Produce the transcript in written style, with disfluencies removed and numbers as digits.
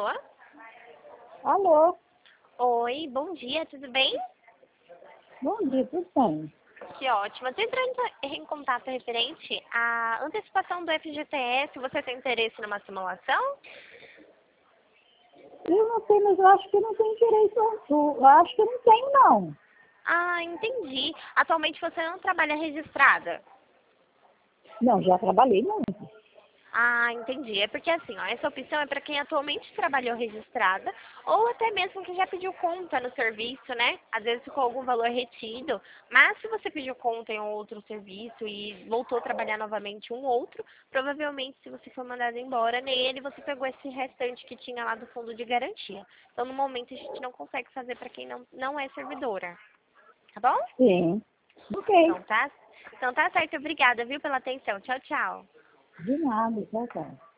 Alô? Alô, Oi, bom dia, tudo bem? bom dia, tudo bem? Que ótimo. Estou entrando em contato referente à antecipação do FGTS. Você tem interesse numa simulação? Eu não sei, mas eu acho que eu não tenho direito, eu acho que eu não tenho, não. Ah, entendi. Atualmente você não trabalha registrada? Não, já trabalhei muito. Ah, entendi. É porque assim, ó, essa opção é para quem atualmente trabalhou registrada ou até mesmo que já pediu conta no serviço, né? Às vezes ficou algum valor retido, mas se você pediu conta em um outro serviço e voltou a trabalhar novamente um outro, provavelmente se você for mandado embora nele, você pegou esse restante que tinha lá do fundo de garantia. Então, no momento, a gente não consegue fazer para quem não é servidora. Tá bom? Sim. Ok, Então tá certo. Obrigada, viu, pela atenção. Tchau, tchau. de nada, tchau, tchau.